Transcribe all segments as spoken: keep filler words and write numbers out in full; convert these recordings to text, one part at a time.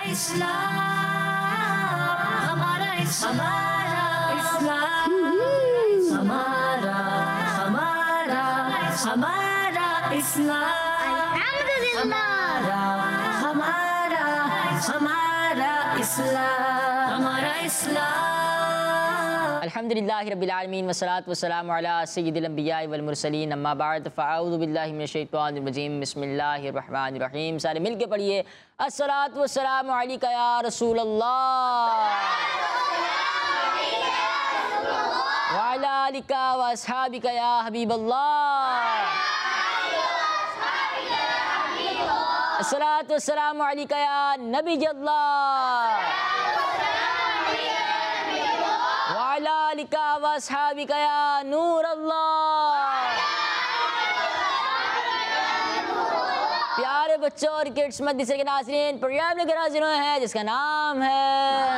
इस्लाम, हमारा हमारा इस्लाम, हमारा हमारा हमारा इस्लाम, हमारा हमारा हमारा इस्लाम, हमारा इस्लाम। अल्हम्दुलिल्लाहि रब्बिल आलमीन वस्सलातु वस्सलामु अला सय्यिदिल अंबिया वल मुरसलीन अम्मा बाद फ़अऊज़ु बिल्लाहि मिनश शैतानिर रजीम बिस्मिल्लाहिर रहमानिर रहीम। सारे मिल के पढ़िए अस्सलातु वस्सलामु अलैका या रसूल अल्लाह व अला आलिका व अस्हाबिका या हबीब अल्लाह। अस्सलातु वस्सलामु अलैका या नबी अल्लाह वाला लिका वस्हाबिका या नूर अल्लाह। प्यारे बच्चों और किड्स मदरसे के नाज़रीन, प्रोग्राम लेकर हाज़िर हुए हैं जिसका नाम है,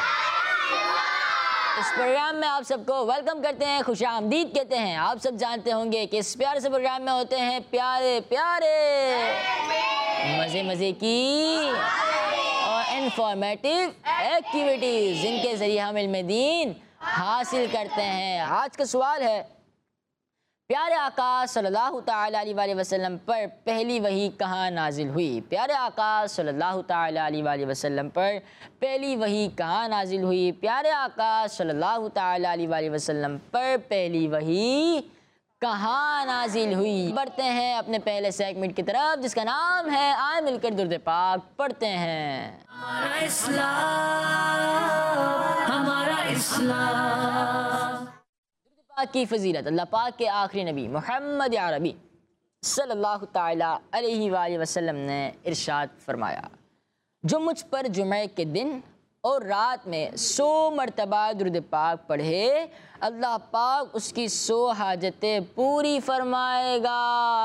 इस प्रोग्राम में आप सबको वेलकम करते हैं, खुशामदीद कहते हैं। आप सब जानते होंगे कि इस प्यारे से प्रोग्राम में होते हैं प्यारे प्यारे मज़े मज़े की और इंफॉर्मेटिव एक्टिविटीज़, जिनके ज़रिए हम इल्म दीन हासिल करते हैं। आज का सवाल है, प्यारे आका सल्लल्लाहु तआला अलैहि वसल्लम पर पहली वही कहाँ नाजिल हुई? प्यारे आका सल्लल्लाहु तआला अलैहि वसल्लम पर पहली वही कहाँ नाजिल हुई? प्यारे आका सल्लल्लाहु तआला अलैहि वसल्लम पर पहली वही कहाँ नाजिल हुई? बढ़ते हैं अपने पहले सेगमेंट की तरफ जिसका नाम है आए मिलकर दुरूद पाक पढ़ते हैं। हमारा इस्लाम, हमारा इस्लाम। दुरूद पाक की फजीलत अल्लाह पाक के आखिरी नबी मोहम्मद अरबी सल्लल्लाहु ताला अलैहि वसल्लम ने इरशाद फरमाया, जो मुझ पर जुमे के दिन और रात में सौ मरतबा दुरूद पाक पढ़े, अल्लाह पाक उसकी सौ हाजतें पूरी फरमाएगा।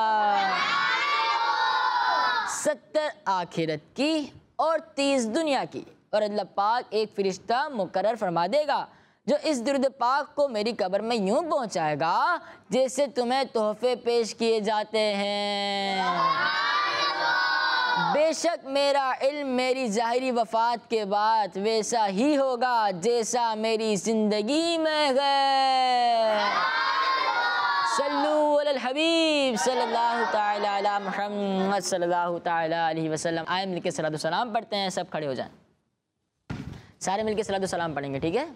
सत्तर आखिरत की और तीस दुनिया की। और अल्लाह पाक एक फरिश्ता मुकर्रर फरमा देगा जो इस दुरूद पाक को मेरी कब्र में यूं पहुंचाएगा जैसे तुम्हें तोहफे पेश किए जाते हैं। बेशक मेरा इल्म मेरी ज़ाहिरी वफ़ात के बाद वैसा ही होगा जैसा मेरी ज़िंदगी में है। सल्लू अलल हबीब सल्लल्लाहु ताला अला मुहम्मद सल्लल्लाहु ताला अलैहि वसल्लम। आए मिलके सलातो सलाम पढ़ते हैं, सब खड़े हो जाएं, सारे मिलके सलातो सलाम पढ़ेंगे, ठीक है?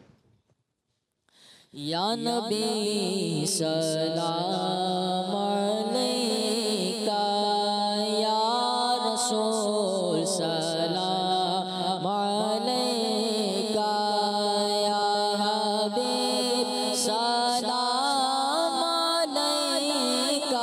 या नबी सलाम अलैका, या रसूल सलाम अलैका, या हबीब सलाम अलैका,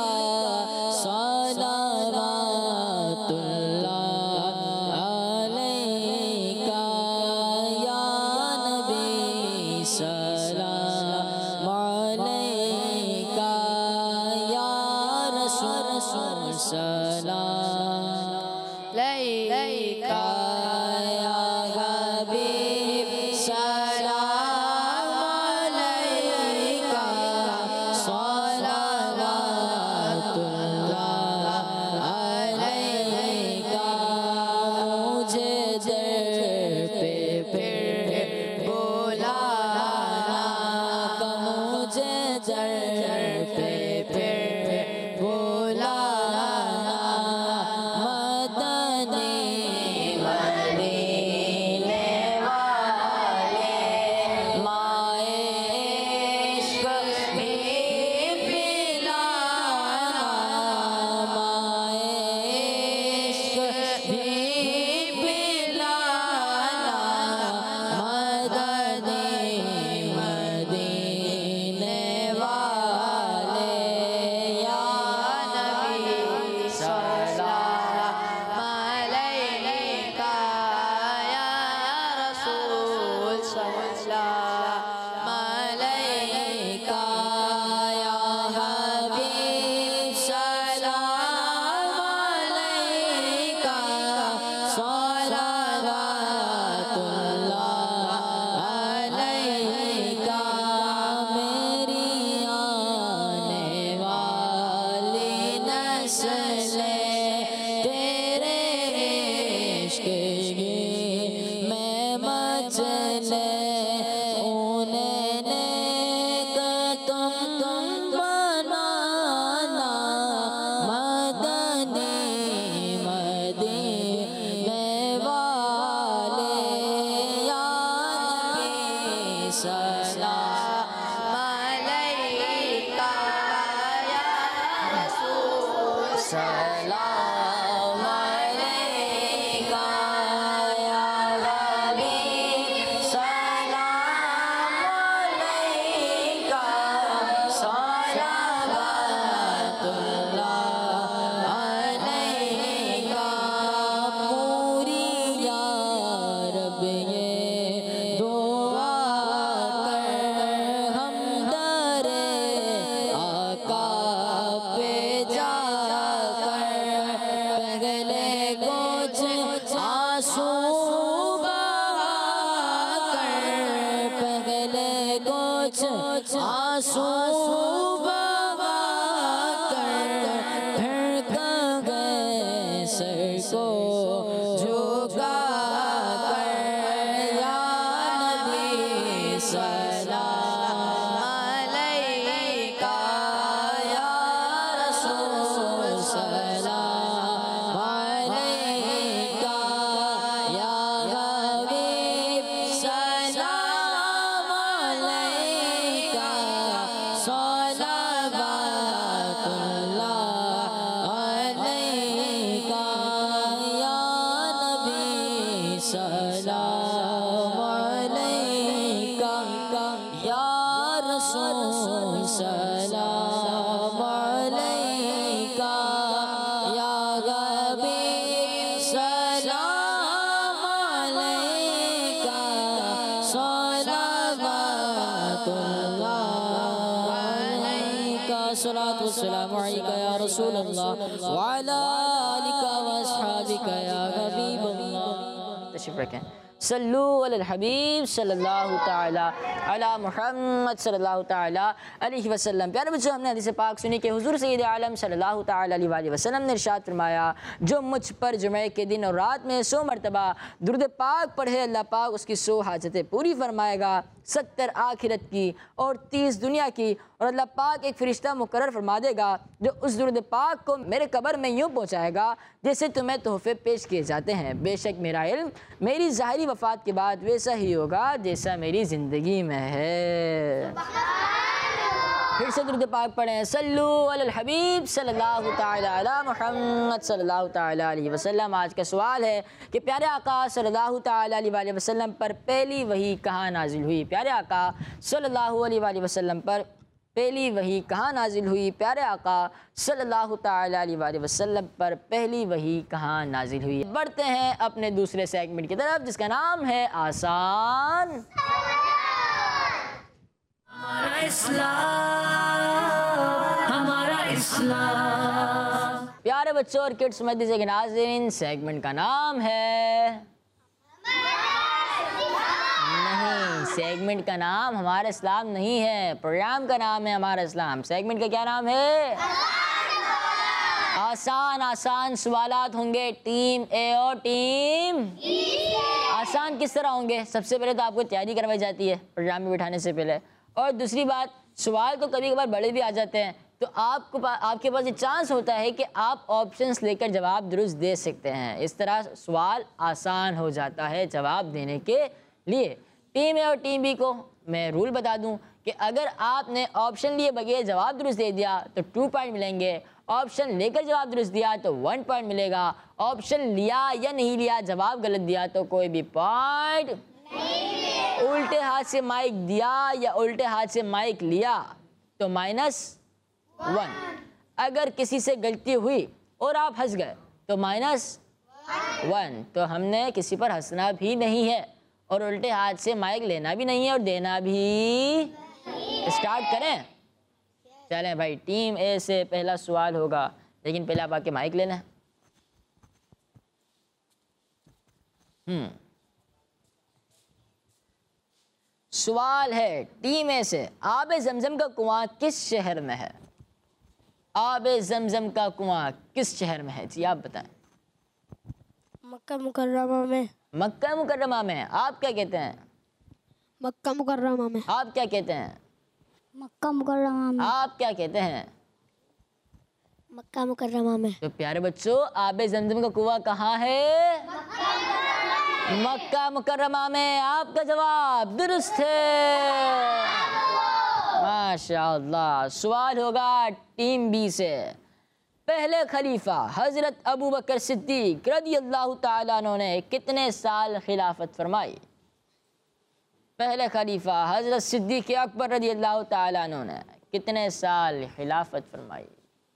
सलावतुल्लाह अलैका, या नबी सलाम अलैका, या रसूल सलाम अलैका, या हबीब सलाम अलैका, सलावतुल्लाह अलैका। मुझे दर पे फिर बुलाना, मुझे दर पे फिर बुलाना, मदनी मदीने वाले माए इश्क भी पिलाना, माए इश्क भी पिलाना, कुछ आंसू बहा कर धड़का गए सर को झुका कर या नबी सलाम अलैका या रसूल सलाम अलैका या हबीब सलाम अलैका सलावतुल्लाह अलैका या नबी सलाम अलैका या रसूल सलाम अलैका या हबीब सलाम अलैका सलावतुल्लाह अलैका सलातु वस्सलामु अलैका या रसूल अल्लाह व अला आलिका व अस्हाबिका या हबीबल्लाह। तशरीफ रखें। सल्लु अलल हबीब सल्लल्लाहु ताला अला मुहम्मद सल्लल्लाहु ताला अलैहि वसल्लम। प्यारे बच्चों, हमने हदीस पाक सुनी कि हुजूर सैयद आलम सल्लल्लाहु ताला अलैहि वसल्लम ने इरशाद फरमाया, जो मुझ पर जुमे के दिन और रात में सौ मरतबा दुरूद पाक पढ़े, अल्लाह पाक उसकी सौ हाजतें पूरी फरमाएगा, सत्तर आखिरत की और तीस दुनिया की। और अल्लाह पाक एक फ़रिश्ता मुकर्रर फरमा देगा जो उस दुरूद पाक को मेरे कब्र में यूँ पहुँचाएगा जैसे तुम्हें तोहफे पेश किए जाते हैं। बेशक मेरा इल्म मेरी ज़ाहिरी वफ़ात के बाद वैसा ही होगा जैसा मेरी ज़िंदगी में है। फिर से दुरूद पाक पढ़ें। सल्लु अलल हबीब सल्लल्लाहु ताला अला मुहम्मद सल्लल्लाहु ताला अलैहि वसल्लम। आज का सवाल है कि प्यारे आका सल्लल्लाहु ताला अलैहि वसल्लम पर पहली वही कहाँ नाजिल हुई? प्यारे आका सल्लल्लाहु अलैहि वसल्लम पर पहली वही कहाँ नाजिल हुई? प्यारे आका सल्लल्लाहु ताला अलैहि वसल्लम पर पहली वही कहाँ नाजिल हुई? बढ़ते हैं अपने दूसरे सेगमेंट की तरफ जिसका नाम है आसान। हमारा इस्लाम, हमारा इस्लाम। प्यारे बच्चों और किड्स मदरसे के नाज़रीन, सेगमेंट का नाम है नहीं, सेगमेंट का नाम हमारा इस्लाम नहीं है, प्रोग्राम का नाम है हमारा इस्लाम। सेगमेंट का क्या नाम है? आसान आसान सवालात होंगे, टीम ए और टीम आसान किस तरह होंगे? सबसे पहले तो आपको तैयारी करवाई जाती है प्रोग्राम में बिठाने से पहले, और दूसरी बात सवाल तो कभी कभार बड़े भी आ जाते हैं, तो आपको आपके पास ये चांस होता है कि आप ऑप्शंस लेकर जवाब दुरुस्त दे सकते हैं। इस तरह सवाल आसान हो जाता है जवाब देने के लिए। टीम ए और टीम बी को मैं रूल बता दूं कि अगर आपने ऑप्शन लिए बगैर जवाब दुरुस्त दे दिया तो टू पॉइंट मिलेंगे, ऑप्शन लेकर जवाब दुरुस्त दिया तो वन पॉइंट मिलेगा, ऑप्शन लिया या नहीं लिया जवाब गलत दिया तो कोई भी पॉइंट नहीं। उल्टे हाथ से माइक दिया या उल्टे हाथ से माइक लिया तो माइनस वन। अगर किसी से गलती हुई और आप हंस गए तो माइनस वन। तो हमने किसी पर हंसना भी नहीं है और उल्टे हाथ से माइक लेना भी नहीं है और देना भी। स्टार्ट करें? चलें भाई, टीम ए से पहला सवाल होगा, लेकिन पहले आप आके माइक लेना है। हम्म सवाल है टीम ए से, आबे जमजम का कुआं किस शहर में है? आबे जमजम का कुआं किस शहर में है? जी आप बताएं। मक्का मुकर्रमा में। मक्का मुकर्रमा में। आप क्या कहते हैं? मक्का मुकर्रमा में। आप क्या कहते हैं? मक्का मुकर्रमा में। आप क्या कहते हैं? मक्का मुकर्रमा में। तो प्यारे बच्चों, आबे जमजम का कुआं कहाँ है? मक्का मुकर्रमा में। आपका जवाब दुरुस्त है, माशाअल्लाह। सवाल होगा टीम बी से, पहले खलीफा हजरत अबू बकर सिद्दीक रज़ी अल्लाह ताला अन्हु ने कितने साल खिलाफत फरमाई? पहले खलीफा हजरत सिद्दीक अकबर रज़ी अल्लाह ताला अन्हु ने कितने साल खिलाफत फरमाई?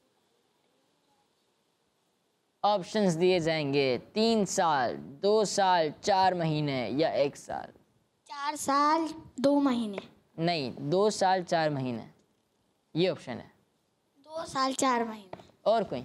ऑप्शंस दिए जाएंगे, तीन साल, दो साल, चार महीने या एक साल। चार साल दो महीने। नहीं, दो साल चार महीने, ये ऑप्शन है। दो साल चार महीने। और कोई?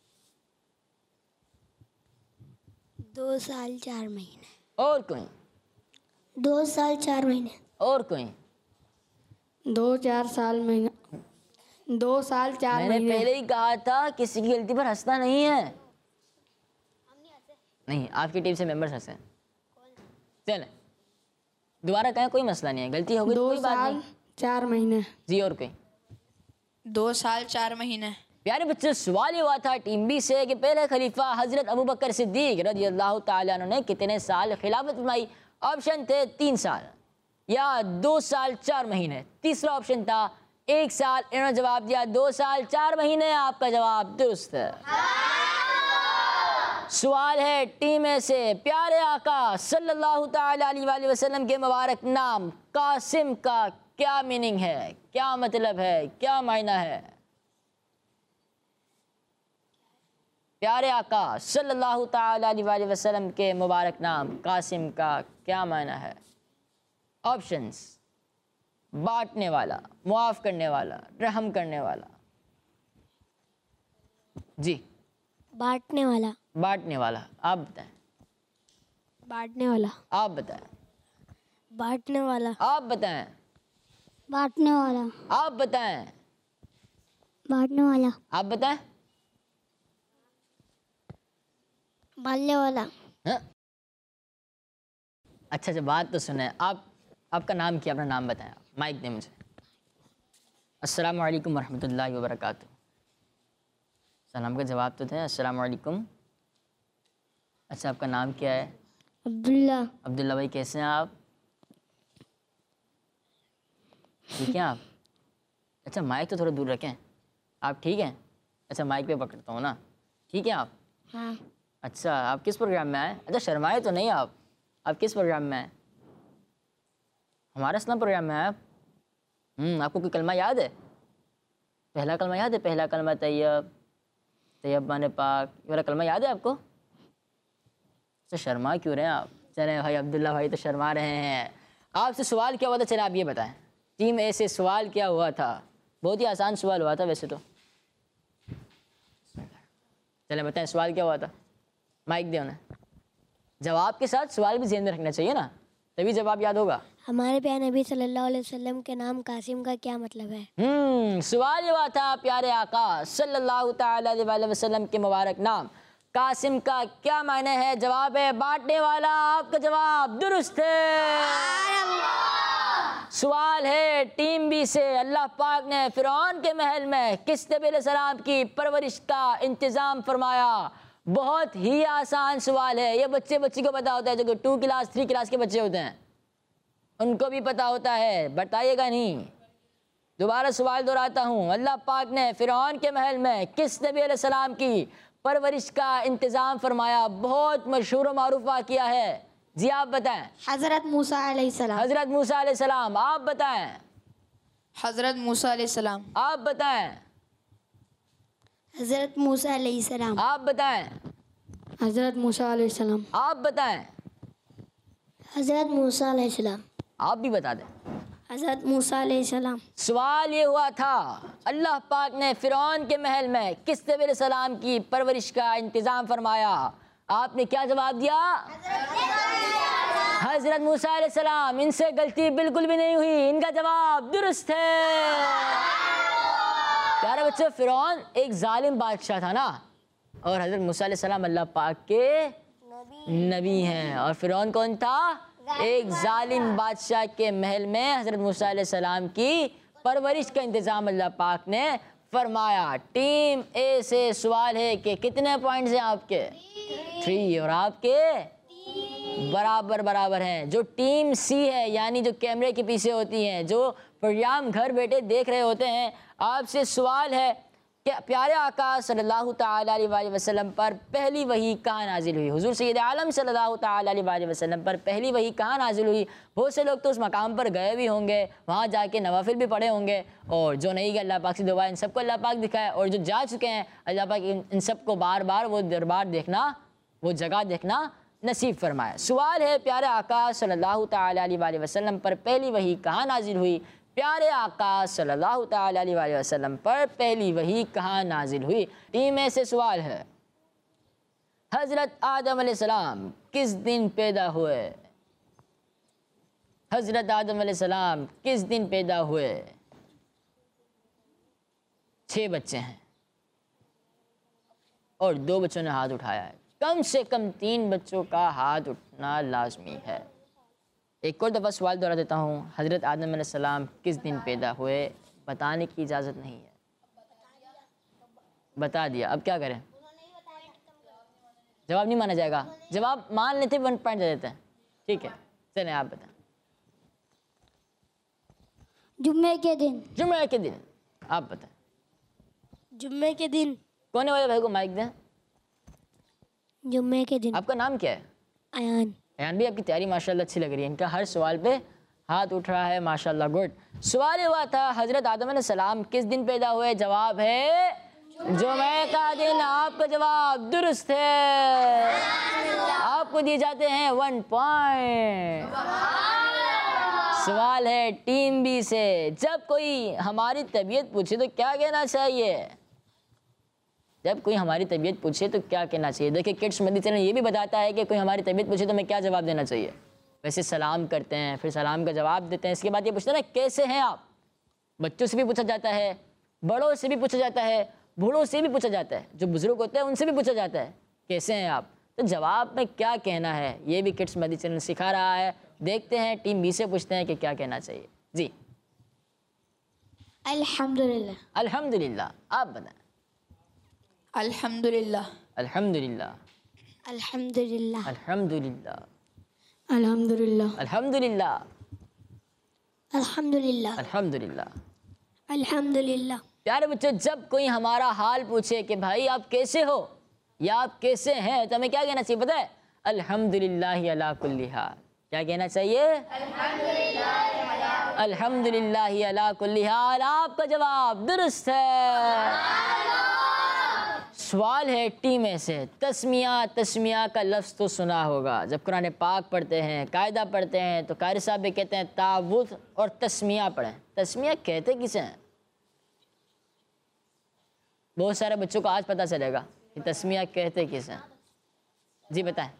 दो साल चार महीने। और कोई? दो साल चार महीने। और कोई? दो चार साल महीना दो साल चार मैंने महीने पहले ही कहा था किसी की गलती पर हंसना नहीं है। नहीं, आपकी टीम से मेंबर्स हंसे। चले दोबारा कहें, कोई मसला नहीं है, गलती हो गई तो दो कोई बात साल नहीं। चार महीने जी और कोई? दो साल चार महीने। प्यारे बच्चों, सवाल ये हुआ था टीम बी से कि पहले खलीफा हजरत अबू बकर सिद्दीक रज़ी अल्लाह ताला अन्हु ने कितने साल खिलाफत फरमाई? ऑप्शन थे तीन साल या दो साल चार महीने। तीसरा ऑप्शन था एक साल। इन्होंने जवाब दिया दो साल चार महीने। आपका जवाब दुरुस्त है। सवाल है टीम ए से, प्यारे आका सल्लल्लाहु ताला अलैहि वसल्लम के मुबारक नाम कासिम का क्या मीनिंग है, क्या मतलब है, क्या मायना है? प्यारे आका सल्लल्लाहु ताला अलैहि वसल्लम के मुबारक नाम कासिम का क्या मायना है? ऑप्शंस: बांटने वाला, मुआफ करने वाला, रहम करने वाला। जी, बांटने वाला। बांटने वाला। आप बताएं। बांटने वाला। आप बताएं। बांटने वाला। आप बताएं। बांटने वाला। आप बताएं। बांटने वाला। आप बताएं। बांटने वाला। हाँ? अच्छा अच्छा, बात तो सुने। आप आपका नाम क्या? अपना नाम बताएं। आप माइक दें मुझे। अस्सलाम वालेकुम वरहमतुल्लाहि वबरकातुहू। सलाम का जवाब तो दें। अस्सलाम वालेकुम। अच्छा, आपका नाम क्या है? अब्दुल्ला। अब्दुल्ला भाई, कैसे हैं आप? ठीक हैं आप? अच्छा, माइक तो थोड़ा दूर रखें। आप ठीक हैं? अच्छा, माइक पे पकड़ता हूँ ना। ठीक है आप? हाँ। अच्छा, आप किस प्रोग्राम में आए? अच्छा, शर्माए तो नहीं आप? आप किस प्रोग्राम में आए? हमारा इस्लाम प्रोग्राम में आए आप? हम्म आपको कोई कलमा याद है? पहला कलमा याद है? पहला कलमा तैयब, तैयब माने पाक, ये वाला कलमा याद है आपको? अच्छा, शर्मा क्यों रहे हैं आप? चले भाई, अब्दुल्ला भाई तो शर्मा रहे हैं। आपसे सवाल क्या हुआ था, चले आप ये बताएं। टीम ए से सवाल क्या हुआ था? बहुत ही आसान सवाल हुआ था वैसे तो। चले बताएं, सवाल क्या हुआ था? माइक दे उन्हें। जवाब के साथ सवाल भी ज़हन में रखना चाहिए ना, तभी जवाब याद होगा। हमारे प्यारे नबी सल्लल्लाहु अलैहि वसल्लम के नाम कासिम का क्या मतलब है? हम्म सवाल ये हुआ था, प्यारे आका सल्लल्लाहु ताला अलैहि वसल्लम के मुबारक नाम कासिम का क्या मायने है? जवाब है बांटने वाला। आपका जवाब दुरुस्त है। सवाल है टीम बी से, अल्लाह पाक ने फिरौन के महल में किस नबी अलैहिस्सलाम की परवरिश का इंतज़ाम फरमाया? बहुत ही आसान सवाल है, ये बच्चे बच्ची को पता होता है, जो टू क्लास थ्री क्लास के बच्चे होते हैं उनको भी पता होता है, बताइएगा नहीं। दोबारा सवाल दोहराता हूँ, अल्लाह पाक ने फिरौन के महल में किस नबी अलैहिस्सलाम की परवरिश का इंतज़ाम फरमाया? बहुत मशहूर मारूफ वाक़िया है। जी आप बताएं। हज़रत मूसा अलैहिस्सलाम। हज़रत मूसा अलैहिस्सलाम। आप बताएं। हज़रत मूसा अलैहिस्सलाम। आप बताएं। हज़रत मूसा अलैहिस्सलाम। आप बताएं। हज़रत मूसा अलैहिस्सलाम। आप बताएं। हज़रत मूसा अलैहिस्सलाम। आप भी बता दें। हज़रत मूसा अलैहिस्सलाम। सवाल ये हुआ था, अल्लाह पाक ने फिरौन के महल में किस नबी अलैहिस्सलाम की परवरिश का इंतज़ाम फरमाया? आपने क्या जवाब दिया? हज़रत मूसा अलैहिस्सलाम। इनसे गलती बिल्कुल भी नहीं हुई, इनका जवाब दुरुस्त है। प्यारे बच्चों, फिरौन एक जालिम बादशाह था ना, और हज़रत मूसा अलैहिस्सलाम अल्लाह पाक के नबी हैं। और फिरौन कौन था? एक जालिम बादशाह के महल में हज़रत मूसा अलैहिस्सलाम की परवरिश का इंतज़ाम अल्लाह पाक ने फरमाया। टीम ए से सवाल है कि कितने पॉइंट्स हैं आपके? थ्री। और आपके बराबर बराबर हैं। जो टीम सी है, यानी जो कैमरे के पीछे होती हैं, जो प्रोग्राम घर बैठे देख रहे होते हैं, आपसे सवाल है कि प्यारे आका सल्लल्लाहु ताला अलैहि वसल्लम पर पहली वही कहाँ नाजिल हुई? हुजूर सैयद आलम सल्लल्लाहु ताला अलैहि वसल्लम पर पहली वही कहाँ नाजिल हुई? बहुत से लोग तो उस मकाम पर गए भी होंगे, वहाँ जाके नवाफिल भी पढ़े होंगे, और जो नहीं गए अल्लाह पाक से दुआ इन सबको अल्लाह पाक दिखाए, और जो जा चुके हैं अल्लाह पाक इन, इन सबको बार बार वो दरबार देखना, वो जगह देखना नसीब फरमाए। सवाल है, प्यारे आका सल्लल्लाहु ताला अलैहि वसल्लम पर पहली वही कहाँ नाजिल हुई? प्यारे आका सल्लल्लाहु ताला अलैहि वसल्लम पर पहली वही कहाँ नाजिल हुई? टीम में से सवाल है, हज़रत आदम अलैहिस्सलाम किस दिन पैदा हुए? हज़रत आदम अलैहिस्सलाम किस दिन पैदा हुए? छः बच्चे हैं और दो बच्चों ने हाथ उठाया है, कम से कम तीन बच्चों का हाथ उठना लाजमी है। एक और दफ़ा सवाल दोहरा देता हूँ, हज़रत आदम अलैहिस्सलाम किस दिन पैदा हुए? बताने की इजाज़त नहीं है। बता दिया, अब क्या करें? जवाब नहीं माना जाएगा? जवाब मान लेते वन पॉइंट दे देते हैं, ठीक है। चलें आप बताएं। जुम्मे के दिन। जुम्मे के दिन, आप बताएं। जुम्मे के दिन। कोने वाले भाई को माइक दें। जुम्मे के दिन। आपका नाम क्या है? अयान। अयान भी, आपकी तैयारी माशाल्लाह अच्छी लग रही है। इनका हर सवाल पे हाथ उठ रहा है, माशाल्लाह, गुड। सवाल हुआ था हज़रत आदम अलैहिस्सलाम किस दिन पैदा हुए? जवाब है जुम्मे का दिन। आपका जवाब दुरुस्त है, आपको दिए जाते हैं वन पॉइंट। सवाल है टीम बी से, जब कोई हमारी तबीयत पूछे तो क्या कहना चाहिए? जब कोई हमारी तबीयत पूछे तो क्या कहना चाहिए? देखिए, किड्स मदनी चैनल ये भी बताता है कि कोई हमारी तबीयत पूछे तो हमें क्या जवाब देना चाहिए। वैसे सलाम करते हैं, फिर सलाम का जवाब देते हैं, इसके बाद ये पूछते हैं ना कैसे हैं आप। बच्चों से भी पूछा जाता है, बड़ों से भी पूछा जाता है, बूढ़ों से भी पूछा जाता है, जो बुजुर्ग होते हैं उनसे भी पूछा जाता है कैसे हैं आप। तो जवाब में क्या कहना है ये भी किड्स मदनी चैनल सिखा रहा है। देखते हैं टीम बी से पूछते हैं कि क्या कहना चाहिए। जी। अल्हम्दुलिल्लाह। अल्हम्दुलिल्लाह, आप बताएं। अल्हम्दुलिल्लाह। अल्हम्दुलिल्लाह। अल्हम्दुलिल्लाह। अल्हम्दुलिल्लाह। अल्हम्दुलिल्लाह। अल्हम्दुलिल्लाह। अल्हम्दुलिल्लाह। अल्हम्दुलिल्लाह। अल्हम्दुलिल्लाह। प्यारे बच्चों, जब कोई हमारा हाल पूछे कि भाई आप कैसे हो या आप कैसे हैं, तो हमें क्या कहना चाहिए पता है? अल्हम्दुलिल्लाह अला कुल्ली हाल। क्या कहना चाहिए? अल्हम्दुलिल्लाह अला कुल्ली हाल। आपका जवाब दुरुस्त है। सवाल है टी में से, तस्मिया तस्मिया का लफ्ज़ तो सुना होगा। जब कुरान पाक पढ़ते हैं, कायदा पढ़ते हैं, तो कारी साहब भी कहते हैं तावुज़ और तस्मिया पढ़ें। तस्मिया कहते किसे हैं? बहुत सारे बच्चों को आज पता चलेगा कि तस्मिया कहते किसे हैं। जी बताएं।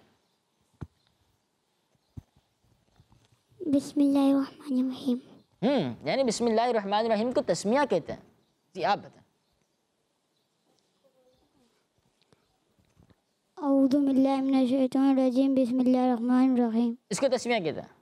बिस्मिल्लाहिर्रहमानिर्रहीम। हम्म यानी बिस्मिल्लाहिर्रहमानिर्रहीम को तस्मिया कहते हैं। जी आप बताएं। औज़ु बिल्लाहि मिनश शैतानिर रजीम, बिस्मिल्लाहिर्रहमानिर्रहीम। इसको तस्मिया कहते हैं।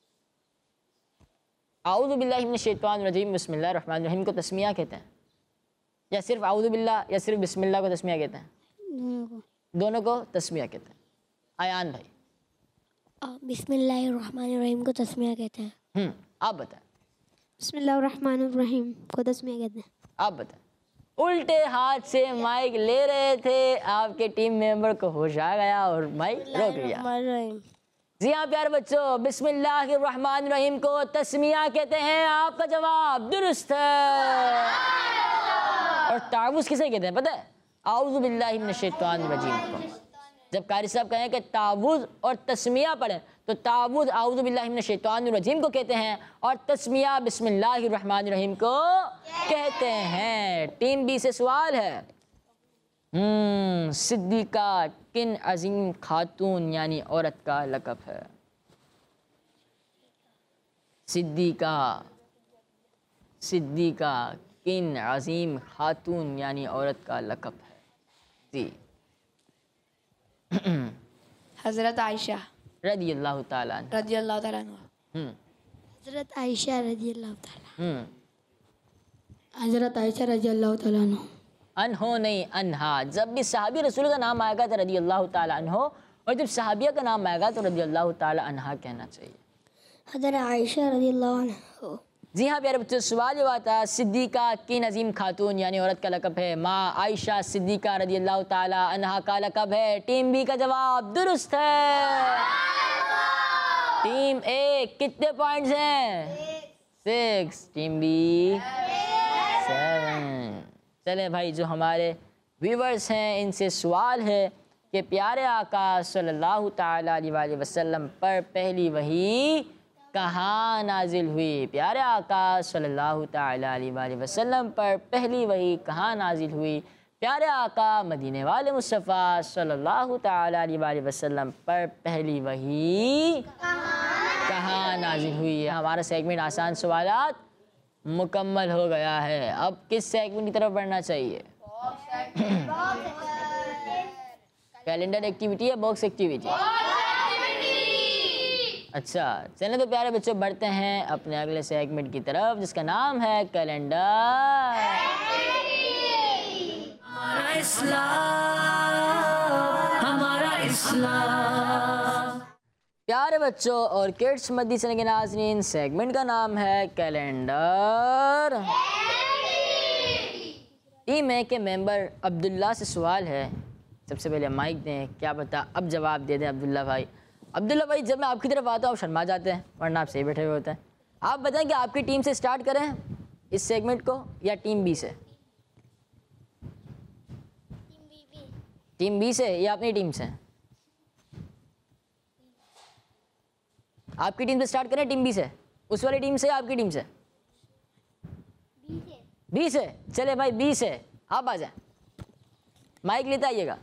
आऊज़ु बिल्लाहि मिनश शैतानिर रजीम बिस्मिल्लाहिर्रहमानिर्रहीम को तस्मिया कहते हैं, या सिर्फ आऊज़ु बिल्लाह या सिर्फ बिस्मिल्लाह को तस्मिया कहते हैं? दोनों को तस्मिया कहते हैं। आयान भाई। बिस्मिल्लाहिर्रहमानिर्रहीम को तस्मिया कहते हैं। हम्म आप बताएं। बिस्मिल्लाहिर्रहमानिर्रहीम को तस्मिया कहते हैं। आप बताएं। उल्टे हाथ से माइक ले रहे थे, आपके टीम मेंबर को होश आ गया और माइक रोक लिया। जी हाँ प्यारे बच्चों, बिस्मिल्लाहिर्रहमानिर्रहीम को तस्मिया कहते हैं। आपका जवाब दुरुस्त है। और तावुज़ किसे कहते हैं पता है? आऊज़ु बिल्लाहि मिनश शैतानिर रजीम को। जब कारी साहब कहें कि तावुज़ और तस्मिया पढ़ें, तो तावुज़ आऊज़ु बिल्लाहि मिनश शैतानिर रजीम को कहते हैं और तस्मिया बिस्मिल्लाहिर्रहमानिर्रहीम को कहते हैं। टीम बी से सवाल है, हम्म सिद्दीक़ा किन अजीम खातून यानी औरत का लक़ब है? सिद्दीक़ा सिद्दीक़ा किन अजीम खातून यानी औरत का लक़ब है? जी। हज़रत आयशा रज़ी अल्लाह ताला अन्हा। रज़ी अल्लाह ताला अन्हा। हम्म हज़रत आयशा रज़ी अल्लाह ताला। हम्म हज़रत आयशा रज़ी अल्लाह ताला अन्हा। अनहो नहीं अनहा। जब भी सहाबी रसूल का नाम आएगा तो रज़ी अल्लाह ताला अन्हो, और जब सहाबिया का नाम आएगा तो रज़ी अल्लाह ताला अन्हा कहना चाहिए। हज़रत आयशा रज़ी अल्लाह अन्हा। जी हाँ प्यारे बच्चों, सवाल हुआ था सिद्दीक़ा की नज़ीम खातून यानी औरत का लक़ब है। माँ आयशा सिद्दीक़ा रज़ी अल्लाह ताला अन्हा का लक़ब है। टीम बी का जवाब दुरुस्त है। टीम ए कितने पॉइंट्स हैं? सिक्स। Team B seven. चले भाई, जो हमारे व्यूवर्स हैं इनसे सवाल है कि प्यारे आका सल्लल्लाहु ताला अलैहि वसल्लम पर पहली वही कहाँ नाजिल हुई? प्यारे आका सल्लल्लाहु ताला अलैहि वसल्लम पर पहली वही कहाँ नाजिल हुई? प्यारे आका मदीने वाले मुस्तफ़ा सल्लल्लाहु ताला अलैहि वसल्लम पर पहली वही कहाँ नाजिल हुई? हमारा सेगमेंट आसान सवालात मुकम्मल हो गया है। अब किस सेगमेंट की तरफ बढ़ना चाहिए? कैलेंडर एक्टिविटी या बॉक्स एक्टिविटी? अच्छा, चलिए तो प्यारे बच्चों बढ़ते हैं अपने अगले सेगमेंट की तरफ जिसका नाम है कैलेंडर। हमारा इस्लाम, हमारा इस्लाम। प्यारे बच्चों और किड्स मदरसे के नाज़रीन, सेगमेंट का नाम है कैलेंडर। टीम ए के मेंबर अब्दुल्ला से सवाल है। सबसे पहले माइक दें, क्या बता अब जवाब दे दें अब्दुल्ला भाई। अब्दुल्ला भाई, जब मैं आपकी तरफ आता हूँ आप शर्मा जाते हैं, वरना आप सही बैठे हुए होते हैं। आप बताएं कि आपकी टीम से स्टार्ट करें इस सेगमेंट को या टीम बी से? टीम बी से या अपनी टीम से? आपकी टीम से स्टार्ट करें, टीम बी से? उस वाली टीम से या आपकी टीम से? बी से। चले भाई बी से आप आ जाए, माइक लेते आइएगा।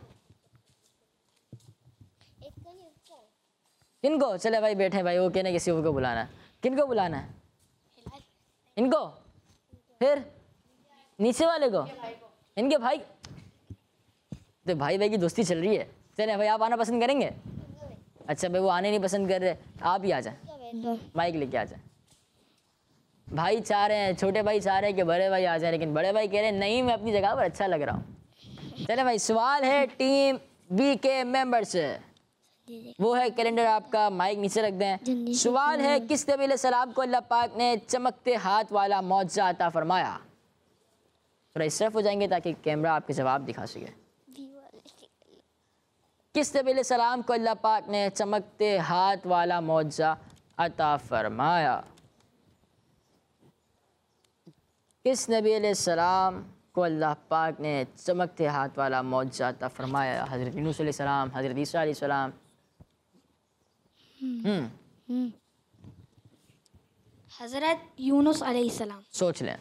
किनको? चले भाई बैठे भाई, वो कहने किसी को बुलाना है। किनको बुलाना है? इनको? फिर नीचे वाले को? इनके भाई? तो भाई भाई की दोस्ती चल रही है। चले भाई, आप आना पसंद करेंगे? अच्छा भाई, वो आने नहीं पसंद कर रहे, आप ही आ जाए, माइक लेके आ जाए। भाई चाह रहे हैं, छोटे भाई चाह रहे हैं कि बड़े भाई आ जाए, लेकिन बड़े भाई कह रहे हैं नहीं, मैं अपनी जगह पर अच्छा लग रहा हूँ। चले भाई, सवाल है टीम बी के मेंबर से, वो है कैलेंडर आपका, माइक नीचे रख दें। सवाल है, किस नबी अलैहिस्सलाम को अल्लाह पाक ने चमकते हाथ वाला मौजज़ा अता फरमाया? थोड़ा इस तरफ हो जाएंगे ताकि कैमरा आपके जवाब दिखा सके। किस नबी अलैहिस्सलाम को अल्लाह पाक ने चमकते हाथ वाला मौजज़ा अता फरमाया? किस नबी अलैहिस्सलाम को अल्लाह पाक ने चमकते हाथ वाला मौजज़ा अता फरमाया? हज़रत यूनुस अलैहिस्सलाम, हज़रत ईसा अलैहिस्सलाम? हम्म हज़रत यूनुस अलैहिस्सलाम। सोच लें।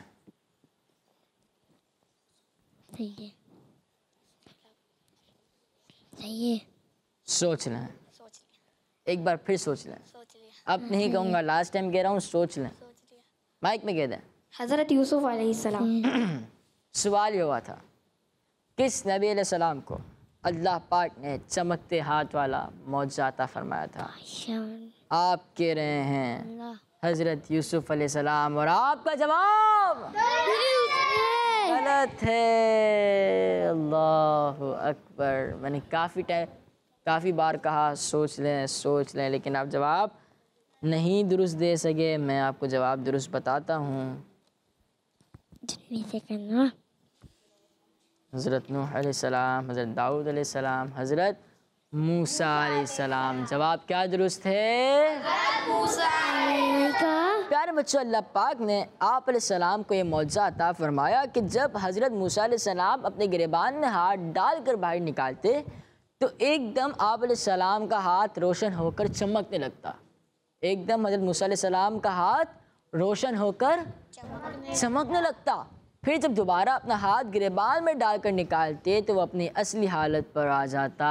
सही है, सही है। सोच लें, सोच लिया, एक बार फिर सोच लें। सोच लिया, अब नहीं कहूँगा, लास्ट टाइम कह रहा हूँ, सोच लें। सोच लिया। माइक में कह दें। हज़रत यूसुफ अलैहिस्सलाम। सवाल ये हुआ था, किस नबी अलैहिस्सलाम को अल्लाह पाक ने चमकते हाथ वाला मौजज़ा अता फरमाया था? आप कह रहे हैं हज़रत यूसुफ अलैहिस्सलाम, और आपका जवाब गलत है। अल्लाहु अकबर। मैंने काफ़ी टाइम काफ़ी बार कहा सोच लें सोच लें, लेकिन आप जवाब नहीं दुरुस्त दे सके। मैं आपको जवाब दुरुस्त बताता हूँ। हज़रत नूह अलैहिस्सलाम, हज़रत दाऊद अलैहिस्सलाम, हज़रत मूसा अलैहिस्सलाम। जवाब क्या दुरुस्त है? प्यारे बच्चों, अल्लाह पाक ने आप अलैहिस्सलाम को ये मौजज़ा अता फरमाया कि जब हज़रत मूसा अलैहिस्सलाम अपने गिरबान में हाथ डालकर बाहर निकालते तो एकदम आप अलैहिस्सलाम का हाथ रोशन होकर चमकने लगता। एकदम हज़रत मूसा अलैहिस्सलाम का हाथ रोशन होकर चमकने लगता। फिर जब दोबारा अपना हाथ गिरबान में डालकर निकालते तो वो अपनी असली हालत पर आ जाता।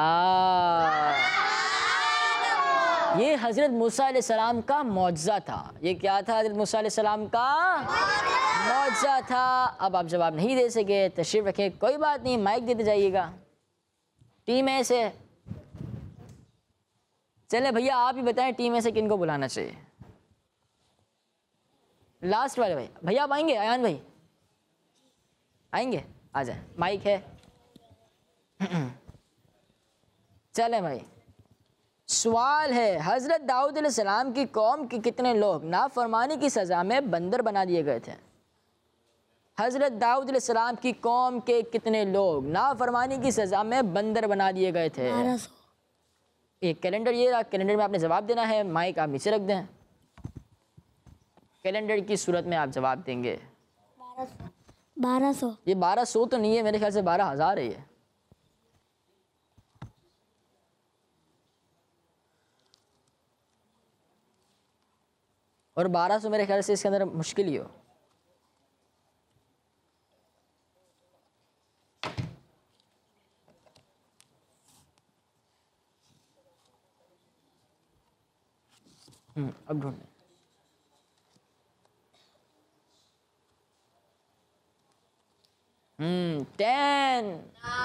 ये हज़रत मूसा अलैहिस्सलाम का मौजज़ा था। ये क्या था? हज़रत मूसा अलैहिस्सलाम का मौजज़ा था। अब आप जवाब नहीं दे सके, तशरीफ़ रखें, कोई बात नहीं, माइक देते जाइएगा। टीम ए से चले भैया, आप ही बताएं टीम ए से किनको बुलाना चाहिए? लास्ट वाले भाई, भैया आप आएंगे? अयान भाई आएंगे? आ जाए, माइक है। चले भाई, सवाल है, हज़रत दाऊद अलैहिस्सलाम की कौम के कितने लोग नाफरमानी की सज़ा में बंदर बना दिए गए थे? हज़रत दाऊद अलैहिस्सलाम की कौम के कितने लोग नाफरमानी की सज़ा में बंदर बना दिए गए थे? एक कैलेंडर, ये कैलेंडर में आपने जवाब देना है। माइक आप नीचे रख दें, कैलेंडर की सूरत में आप जवाब देंगे। बारह सौ। ये बारह सौ तो नहीं है, मेरे ख्याल से बारह हज़ार है ये। और बारह सौ मेरे ख्याल से इसके अंदर मुश्किल ही हो। हम्म अब ढूंढें। हम्म टेन,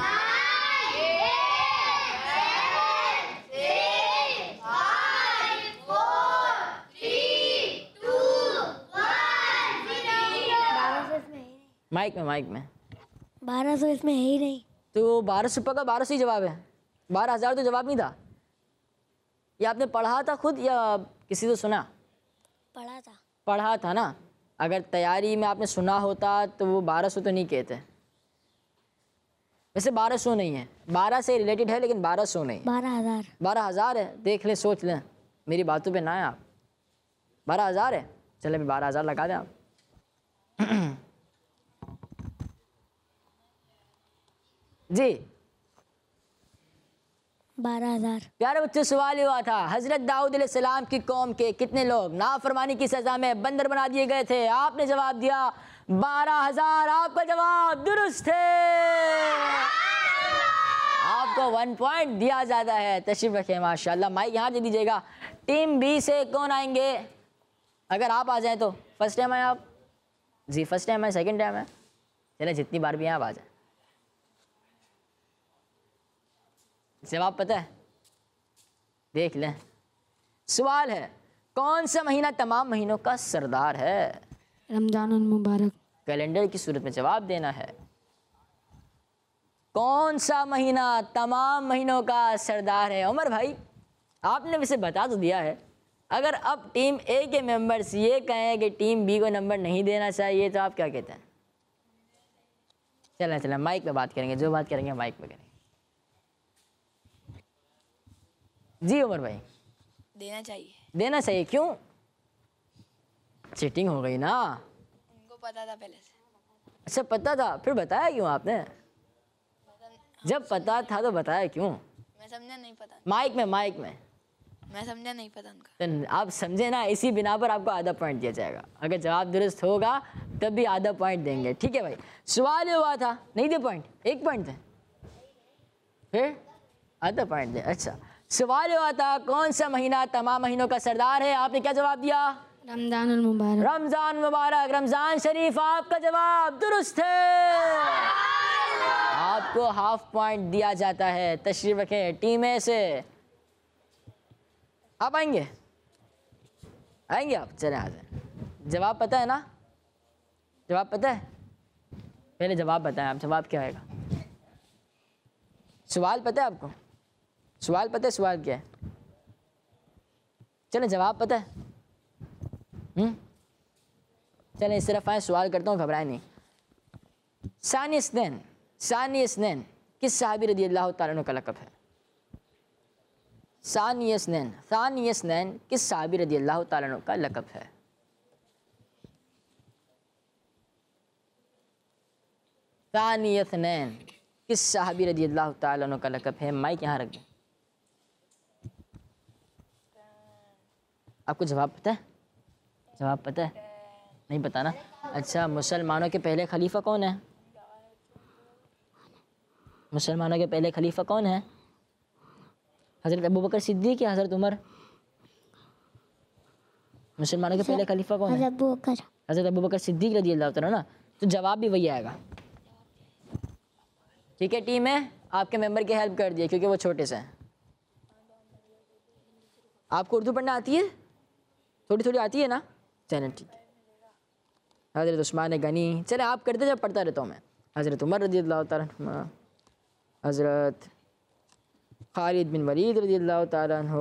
माइक में माइक में बारह सौ इसमें है ही नहीं। तो बारह सौ का बारह सौ ही जवाब है, बारह हजार तो जवाब नहीं था। ये आपने पढ़ा था खुद या किसी से सुना? पढ़ा था। पढ़ा था ना। अगर तैयारी में आपने सुना होता तो वो बारह सौ तो नहीं कहते। वैसे बारह सौ नहीं है, बारह से रिलेटेड है लेकिन बारह सौ नहीं। बारह हजार बारह हजार है, देख ले सोच लें, मेरी बातों पे ना है आप। बारह हजार है, चले बारह हजार लगा दें आप। जी बारह हजार प्यारे बच्चों, सवाल हुआ था हजरत दाऊद अलैहिस्सलाम की कौम के कितने लोग नाफरमानी की सजा में बंदर बना दिए गए थे? आपने जवाब दिया बारह हजार। आपका जवाब दुरुस्त है, आपको वन पॉइंट दिया जाता है। तशरीफ रखें माशाल्लाह। माइक यहाँ दे दीजिएगा। टीम बी से कौन आएंगे? अगर आप आ जाएं तो फर्स्ट टाइम आए आप? जी फर्स्ट टाइम है, सेकंड टाइम है, चले जितनी बार भी हैं आप आ जाए। जवाब पता है? देख लें। सवाल है कौन सा महीना तमाम महीनों का सरदार है? रमजान मुबारक। कैलेंडर की सूरत में जवाब देना है। कौन सा महीना तमाम महीनों का सरदार है? उमर भाई आपने वैसे बता तो दिया है। अगर अब टीम ए के मेंबर्स ये कहें कि टीम बी को नंबर नहीं देना चाहिए तो आप क्या कहते हैं? चलें चलें माइक पे बात करेंगे, जो बात करेंगे माइक पे करेंगे। जी उमर भाई देना चाहिए। देना चाहिए, क्यों? चीटिंग हो गई ना। उनको पता था पहले से। अच्छा पता था, फिर बताया क्यों आपने? जब पता था तो बताया क्यों? मैं समझा नहीं पता। माइक में माइक में मैं समझा नहीं पता उनका। तो आप समझे ना, इसी बिना पर आपको आधा पॉइंट दिया जाएगा। अगर जवाब दुरुस्त होगा तब भी आधा पॉइंट देंगे, ठीक है भाई। सवाल हुआ था नहीं दे पॉइंट, एक पॉइंट थे, फिर आधा पॉइंट दे। अच्छा सवाल हुआ था कौन सा महीना तमाम महीनों का सरदार है? आपने क्या जवाब दिया? रमजान मुबारक। रमजान मुबारक, रमजान शरीफ। आपका जवाब दुरुस्त है, आपको हाफ पॉइंट दिया जाता है। तशरीफ रखें टीम ए से। आप आएंगे? आएंगे आप? चले आ जाए। जवाब पता है ना? जवाब पता है? पहले जवाब बताएं आप, जवाब क्या आएगा? सवाल पता है आपको? सवाल पता है सवाल क्या है? चले जवाब पता है? हम्म चले इस तरफ आए, सवाल करता हूँ, घबराए नहीं। सानी इसनैन, सानी इसनैन किस सहाबी रदी अल्लाह तआला अन्हु का लक़ब है? सानी इसनैन, सानी इसनैन किस सहाबी रदी अल्लाह तआला अन्हु का लक़ब है? सानी इसनैन किस सहाबी रदी अल्लाह तआला अन्हु का लक़ब है? माइक यहाँ रख दें। आपको जवाब पता है? जवाब पता है? नहीं पता ना। अच्छा मुसलमानों के पहले खलीफा कौन है? मुसलमानों के पहले खलीफा कौन है? हज़रत अबू बकर सिद्दीक़ या हज़रत उमर? मुसलमानों के पहले खलीफा कौन है? अबू बकर। हज़रत अबू बकर सिद्दीक़ रज़ी अल्लाह तआला ना। तो जवाब भी वही आएगा। ठीक है टीम है, आपके मेंबर की हेल्प कर दिए क्योंकि वो छोटे से हैं। आपको उर्दू पढ़ना आती है? थोड़ी थोड़ी आती है ना? चलें ठीक है। हज़रत उस्मान गनी, चले आप करते जब पढ़ता रहता हूँ मैं। हज़रत उमर रज़ी अल्लाह तआला अन्हु, हज़रत खालिद बिन वलीद रज़ी अल्लाह तआला अन्हु,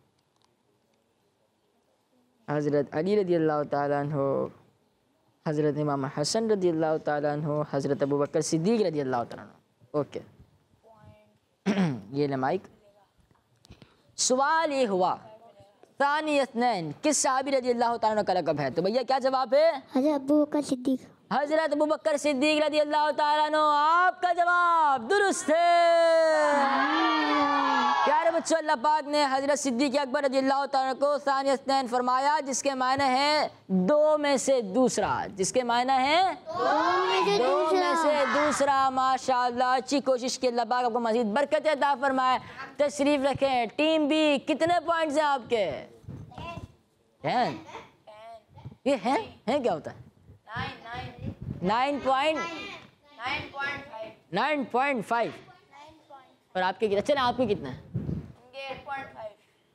हज़रत अली रज़ी अल्लाह तआला अन्हु, हज़रत इमाम हसन रज़ी अल्लाह तआला अन्हु, हज़रत अबू बकर सिद्दीक़ रज़ी अल्लाह तआला अन्हु। ओके ये ले माइक। सवाल ये हुआ सानी इसनैन किस सहाबी रज़ी अल्लाह तआला अन्हु का लक़ब है? तो भैया क्या जवाब है? हज़रत अबू बकर सिद्दीक। हज़रत अबू बकर सिद्दीक़ रज़ी अल्लाह तआला अन्हु। आपका जवाब दुरुस्त है। प्यारे बच्चों, अल्लाह पाक ने हज़रत सिद्दीक़ अकबर रज़ी अल्लाह तआला अन्हु को सानी इसनैन फरमाया, जिसके मायने हैं दो में से दूसरा। जिसके मायने हैं दो में से दूसरा। माशाअल्लाह, अच्छी कोशिश की। अल्लाह पाक आपको मज़ीद बरकत अता फरमाए। तशरीफ़ रखें टीम बी। कितने पॉइंट्स हैं आपके? टेन। ये हैं हैं क्या होता है? Nine point nine point five. और आपके कितना? चले आपके कितना है? Eight point five.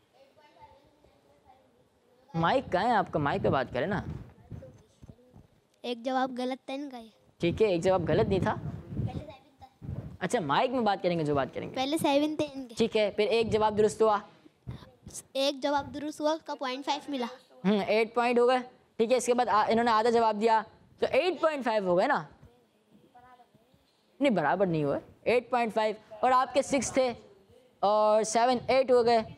माइक कहाँ है आपका? माइक पे बात करें ना। एक जवाब गलत था इनका ये। ठीक है, एक जवाब गलत नहीं था। अच्छा, माइक में बात करेंगे जो बात करेंगे। पहले सेवन थे इनके। ठीक है, फिर एक जवाब दुरुस्त हुआ। एक जवाब दुरुस्त हुआ, उसका पॉइंट फाइव मिला। हम्म एट पॉइंट हो गए। ठीक है, इसके बाद आ, इन्होंने आधा जवाब दिया तो एट पॉइंट फाइव हो गए ना। नहीं, बराबर नहीं हुआ, एट पॉइंट फाइव। और आपके सिक्स थे और सेवन एट हो गए।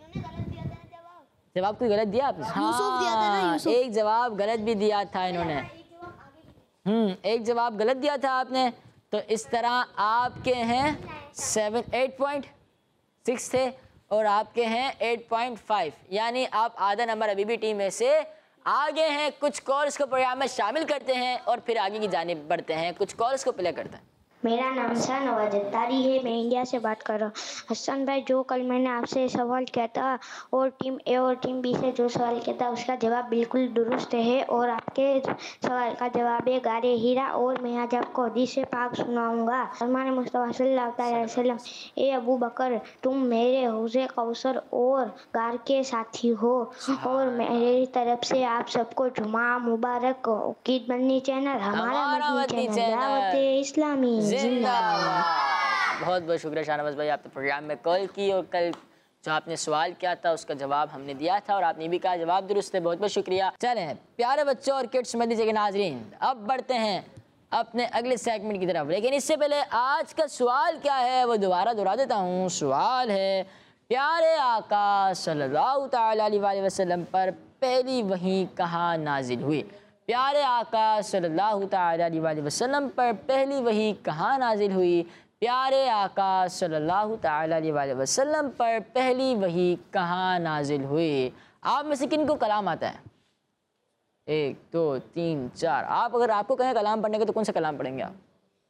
जवाब कोई गलत दिया आपने? यूसुफ दिया था ना, यूसुफ। एक जवाब गलत भी दिया था इन्होंने। हम्म एक जवाब गलत दिया था आपने। तो इस तरह आपके हैं सेवन एट पॉइंट सिक्स थे और आपके हैं एट पॉइंट फाइव, यानी आप आधा नंबर अभी भी टीम में से आगे हैं। कुछ कॉल्स को प्रोग्राम में शामिल करते हैं और फिर आगे की जानिब बढ़ते हैं। कुछ कॉल्स को प्ले करते हैं। मेरा नाम शाहनवाज अत्तारी है, मैं इंडिया से बात कर रहा हूँ। हसन भाई, जो कल मैंने आपसे सवाल किया था और टीम ए और टीम बी से जो सवाल किया था उसका जवाब बिल्कुल दुरुस्त है। और आपके सवाल का जवाब है गारे हीरा। और मैं आज आपको हदीस से पाक सुनाऊंगा। फरमान मुस्तफा सल्लल्लाहु अलैहि वसल्लम, ए अबू बकर, तुम मेरे हौज़े कौसर और गार के साथी हो। और मेरी तरफ से आप सबको जुमा मुबारक। उकीद बन्नी चैनल हमारा मदनी चैनल, दावत इस्लामी जिंदाबाद। बहुत बहुत शुक्रिया शाहनवाज भाई, आपने प्रोग्राम में कॉल की और कल जो आपने सवाल किया था उसका जवाब हमने दिया था और आपने भी कहा जवाब दुरुस्त है। बहुत बहुत शुक्रिया। चलें प्यारे बच्चों और किड्स मदरसे के नाजरीन, अब बढ़ते हैं अपने अगले सेगमेंट की तरफ। लेकिन इससे पहले आज का सवाल क्या है वो दोबारा दोहरा देता हूँ। सवाल है, प्यारे आका सल्लल्लाहु तआला अलैहि वसल्लम पर पहली वही कहाँ नाजिल हुई? प्यारे आका सल्लल्लाहु तआला अलैहि वसल्लम पर पहली वही कहाँ नाजिल हुई? प्यारे आका सल्लल्लाहु तआला अलैहि वसल्लम पर पहली वही कहाँ नाजिल हुई? आप में से किन को कलाम आता है? एक दो तीन चार। आप अगर आपको कहें कलाम पढ़ने का तो कौन सा कलाम पढ़ेंगे आप?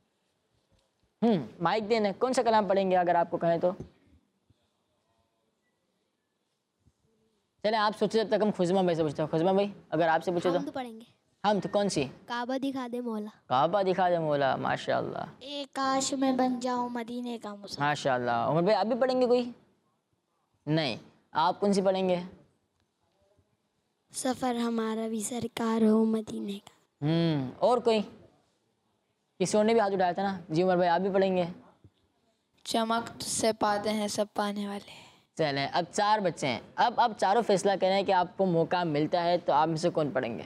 हम्म माइक देना, कौन सा कलाम पढ़ेंगे अगर आपको कहें तो? चले आप सोचे तब तक हम खुजमा भाई से पूछते हैं। खुजमा भाई, अगर आपसे पूछे हम तो? तो पढ़ेंगे। हम तो कौन सी? काबा दिखा दे मौला। काबा दिखा दे मौला, माशाल्लाह। ए काश मैं बन जाऊं मदीने का मुसाफिर। माशाल्लाह। उमर भाई आप भी पढ़ेंगे कोई? नहीं, आप कौन सी पढ़ेंगे? सफ़र हमारा भी सरकार हो मदीने का। हम्म और कोई? किसी और ने भी हाथ उठाया था ना जी। उमर भाई आप भी पढ़ेंगे? चमक से पाते हैं सब पाने वाले। चलें, अब चार बच्चे हैं। अब अब चारों फैसला करें कि आपको मौका मिलता है तो आप में से कौन पढ़ेंगे?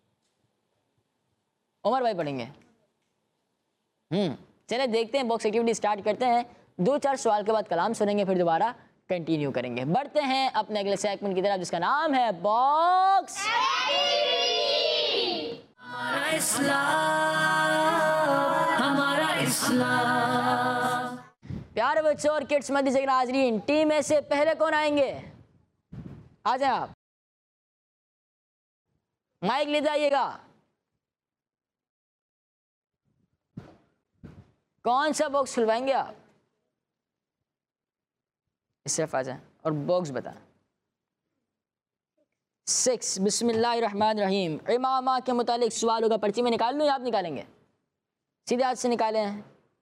उमर भाई पढ़ेंगे। हम्म चले देखते हैं, बॉक्स एक्टिविटी स्टार्ट करते हैं। दो चार सवाल के बाद कलाम सुनेंगे, फिर दोबारा कंटिन्यू करेंगे। बढ़ते हैं अपने अगले सेगमेंट की तरफ जिसका नाम है बॉक्स। हमारा इस्लाम, हमारा इस्लाम। प्यारे बच्चों और किड्स मदरसे के नाज़रीन, टीम में से पहले कौन आएंगे? आ जाए आप, माइक ले जाइएगा। कौन सा बॉक्स खुलवाएंगे आप? इस तरफ आ जाए और बॉक्स बताएं। सिक्स। बिस्मिल्लाहिर्रहमानिर्रहीम। इमामा के मुतालिक सवाल होगा, पर्ची में निकाल लूँ या आप निकालेंगे? सीधे हाथ से निकालें।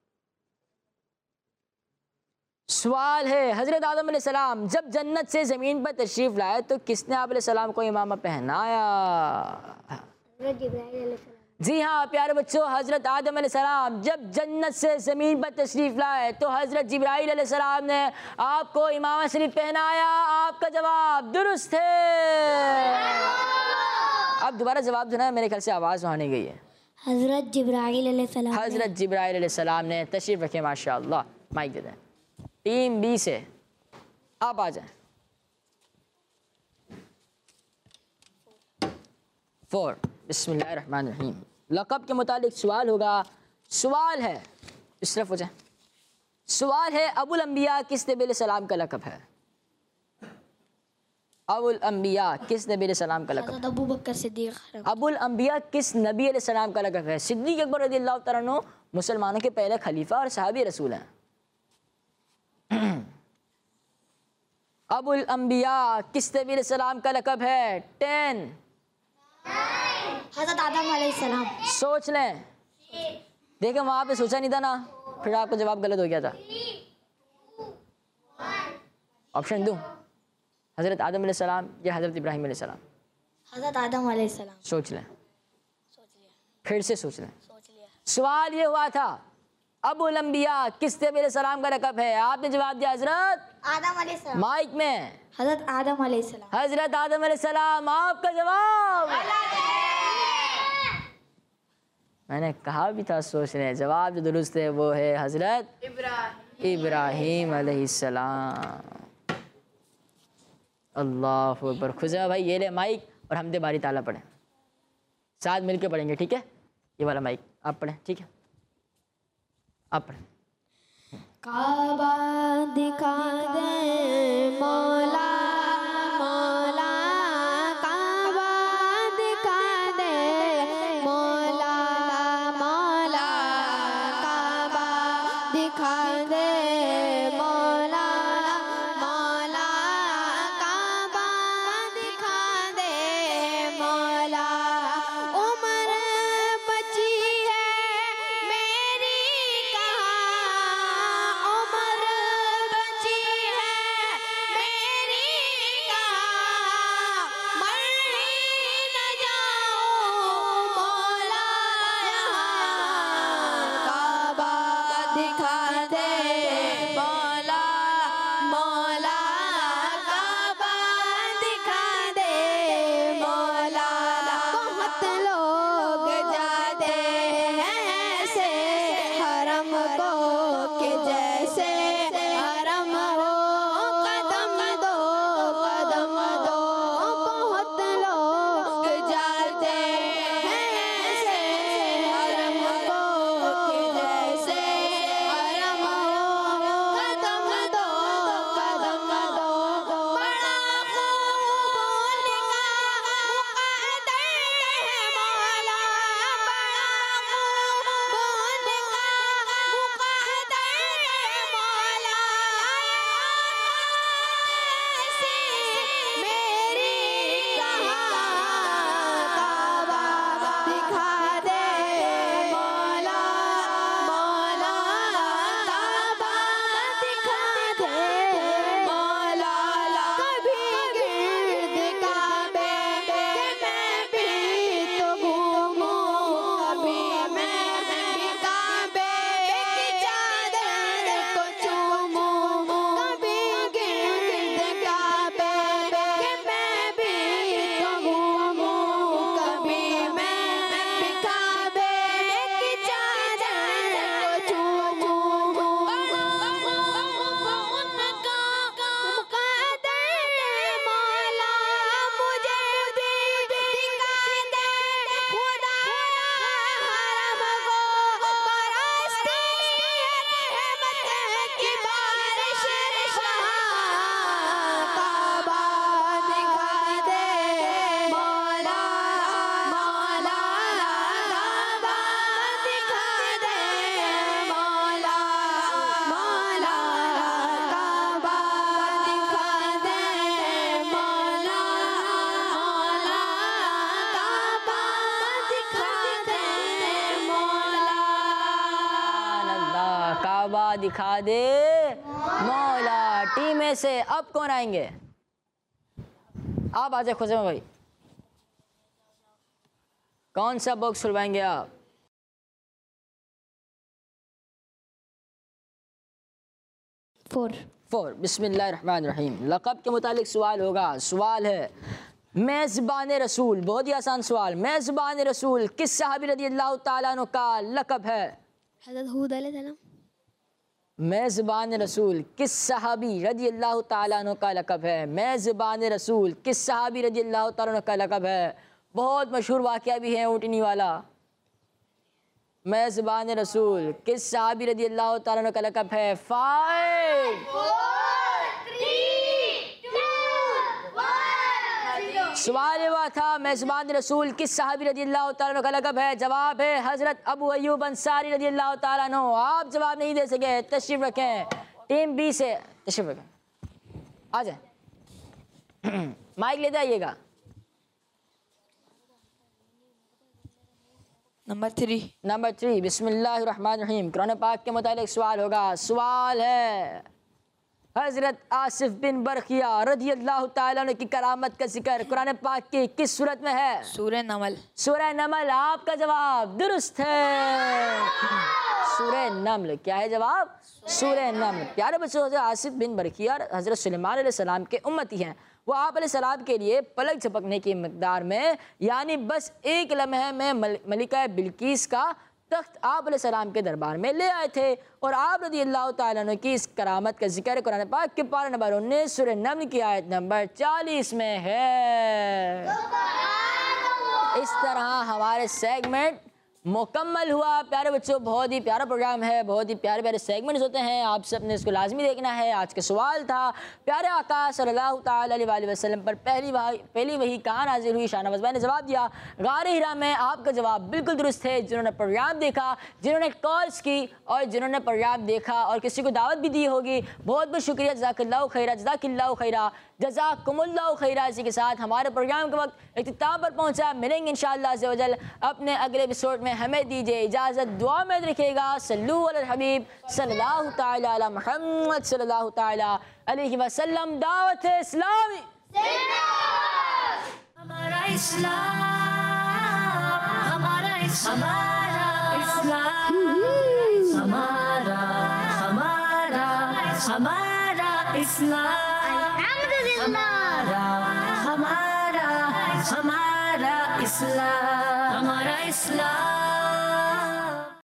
सवाल है, हज़रत आदम अलैहिस्सलाम जब जन्नत से ज़मीन पर तशरीफ़ लाए तो किसने आप अलैहिस्सलाम को इमामा पहनाया? जी हाँ प्यारे बच्चों, हज़रत आदम अलैहिस्सलाम जब जन्नत से ज़मीन पर तशरीफ़ लाए तो हज़रत जिब्राईल अलैहिस्सलाम ने आपको इमामा शरीफ पहनाया। आपका जवाब दुरुस्त है। अब दोबारा जवाब देना है, मेरे ख्याल से आवाज़ वहाँ नहीं गई है। हज़रत जिब्राईल अलैहिस्सलाम हज़रत जिब्राईल अलैहिस्सलाम ने तशरीफ़ रखे। माशाअल्लाह। माइक दे दें। टीम बी से आप आ जाएं। फोर। बिस्मिल्लाहिर्रहमानिर्रहीम। लक़ब के मुतालिक सवाल होगा। सवाल है, इस तरफ हो जाए। सवाल है, अबुल अंबिया किस नबी अलैहिस्सलाम का लक़ब है? अबुल अंबिया किस नबी अलैहिस्सलाम का लक़ब? अबू बकर सिद्दीक़। अबुल अंबिया किस नबी अलैहिस्सलाम का लक़ब है? सिद्दीक़ अकबर रज़ियल्लाहु तआला अन्हु मुसलमानों के पहले खलीफा और सहाबी रसूल हैं। अबुल अंबिया किस नबी अलैहिस्सलाम का लक़ब है? टेन। हज़रत आदम अलैहिस्सलाम। सोच लें। देखें वहाँ पे सोचा नहीं था ना, फिर आपका जवाब गलत हो गया था। ऑप्शन दूं, हज़रत आदम अलैहिस्सलाम या हज़रत इब्राहीम अलैहिस्सलाम? हज़रत आदम अलैहिस्सलाम। सोच लें, सोच लिया फिर से सोच लें। सोच लिया सवाल ये हुआ था अबुल अंबिया किस नबी अलैहिस्सलाम का लक़ब है? आपने जवाब दिया हज़रत आदम अलैहिस्सलाम। माइक में हज़रत आदम अलैहिस्सलाम। हज़रत आदम अलैहिस्सलाम। आपका जवाब, मैंने कहा भी था सोच रहे, जवाब जो दुरुस्त है वो है हज़रत इब्राहीम अलैहिस्सलाम। अल्लाह अकबर। खुजा भाई ये ले माइक और हमदे बारी ताला पढ़ें, साथ मिलके पढ़ेंगे, ठीक है? ये वाला माइक आप पढ़ें, ठीक है? आप पढ़ें। काबा दिखा दे मौला मौला, काबा दिखा दे मौला मौला, काबा दिखा दे मौला मौला, काबा दिखा दे मौला। उम्र बची है मेरी कहाँ, उम्र बची है मेरी कहाँ, मर ही न जाऊँ मौला यहाँ। काबा दिखा दे मौला मौला, काबा दिखा दे मौला। बहुत लोग जाते हैं ऐसे हरम को कि जैसे हरम हो, कदम दो कदम दो। बहुत लोग जाते हैं ऐसे हरम को कि जैसे हरम हो, कदम दो कदम दो। बड़ा खूब उनका मुक़द्दर है मौला, बड़ा खूब उनका मुक़द्दर है मौला। ऐसी मेरी कहाँ, काबा दिखा दे मौला मौला, काबा दिखा दे मौला। कभी गिर्द काबे के मैं भी तो घूमूं, कभी मैं भी काबे की चादर को चूमूं, कभी गिर्द काबे के मैं भी तो घूमूं, कभी मैं भी काबे की चादर को चूमूं। बड़ा खूब उनका मुक़द्दर है मौला, मुझे भी दिखा दे खुदाया हरम को, बरसती रहमत की बारिश वहाँ। काबा दिखा दे मौला मौला, काबा दिखा दे मौला मौला, काबा दिखा दे मौला मौला, काबा दिखा दे मौला। अल्लाह, काबा दिखा दे मौला। टीम में से अब कौन आएंगे? आप आ जाए खुशमा भाई। कौन सा बॉक्स खुलवाएंगे आप? फोर। फोर। बिस्मिल्लाहिर्रहमानिर्रहीम। लक़ब के मुतालिक सवाल होगा। सवाल है मेज़बान रसूल, बहुत ही आसान सवाल। मेज़बान रसूल किस सहाबी रज़ियल्लाहु ताला अन्हु का लक़ब है? हज़रत हूद अलैहिस्सलाम। मेज़बान रसूल किस सहाबी रज़ियल्लाहु ताला अन्हु का लक़ब है? मेज़बान रसूल किस सहाबी रज़ियल्लाहु ताला अन्हु का लक़ब है? बहुत मशहूर वाक़या भी है ऊँटनी वाला। मेज़बान रसूल किस सहाबी रज़ियल्लाहु ताला अन्हु का लक़ब है? फाइव। सवाल हुआ था मेज़बान रसूल किस सहाबी रज़ियल्लाहु ताला अन्हु का लक़ब है? जवाब है हज़रत अबू अय्यूब अंसारी रज़ियल्लाहु ताला अन्हु। आप जवाब नहीं दे सके, तशरीफ़ रखें। टीम बी से तशरीफ़ रखें, आ जाए। माइक लेते आइएगा। Number three. नंबर थ्री, बिस्मिल्लाहिर्रहमानिर्रहीम। कुरान पाक के मुतालिक सवाल होगा। सवाल है, हज़रत आसिफ बिन बरखिया रज़ियल्लाहु ताला अन्हु की करामत का जिक्र कुरान पाक की किस सूरत में है? सूरह नमल। सूरह नमल। आपका जवाब दुरुस्त है, सूरह नमल। क्या है जवाब? सूरह नमल। प्यारे बच्चों, हज़रत आसिफ बिन बरखिया हज़रत सुलेमान अलैहिस्सलाम के उम्मती हैं। वो आप अलैहिस्सलाम के लिए पलक झपकने की मकदार में, यानी बस एक लम्हे में मल, मलिका बिल्किस का तख्त आप अलैहिस्सलाम के दरबार में ले आए थे। और आप रज़ियल्लाहु ताला अन्हु की इस करामत का जिक्र कुरान पाक के पारा नंबर उन्नीस सूरह नमल की आयत नंबर चालीस में है। इस तरह हमारे सेगमेंट मुकम्मल हुआ। प्यारे बच्चों, बहुत ही प्यारा प्रोग्राम है, बहुत ही प्यारे प्यारे सेगमेंट्स होते हैं, आप सब ने इसको लाजमी देखना है। आज का सवाल था, प्यारे आका सल्लल्लाहु ताला अलैहि वसल्लम पर पहली वही पहली वही कहाँ नाज़िल हुई? शाहनवाज़ भाई ने जवाब दिया गारे हिरा में। आपका जवाब बिल्कुल दुरुस्त है। जिन्होंने प्रोग्राम देखा, जिन्होंने कॉल्स की और जिन्होंने प्रोग्राम देखा और किसी को दावत भी दी होगी, बहुत बहुत शुक्रिया। जज़ाकल्लाहु खैरा, जज़ाकिल्लाहु खैरा, जज़ाकुमुल्लाहु खैरा। इसी के साथ हमारे प्रोग्राम के वक्त इख्तिताम पर पहुँचा। मिलेंगे इंशाअल्लाह अज़्ज़ा व जल अपने अगले एपिसोड में। हमें दीजिए इजाज़त, दुआ में रखिएगा। सल्लु अलल हबीब सल्लल्लाहु ताला अला मुहम्मद सल्लल्लाहु ताला अलैहि वसल्लम। दावत इस्लामी हमारा इस्लाम, हमारा इस्लाम, हमारा हमारा हमारा इस्लाम, हमारा हमारा हमारा इस्लाम, हमारा इस्लाम।